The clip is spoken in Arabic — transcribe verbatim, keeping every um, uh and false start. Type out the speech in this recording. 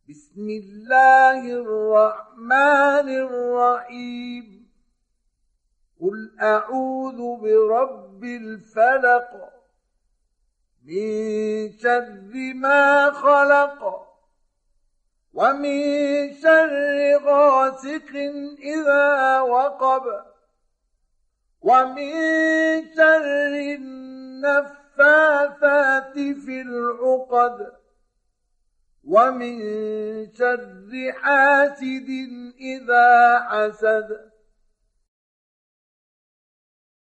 بسم الله الرحمن الرحيم قل أعوذ برب الفلق من شر ما خلق ومن شر غاسق إذا وقب ومن شر النفاثات في العقد ومن شر حاسد إذا حسد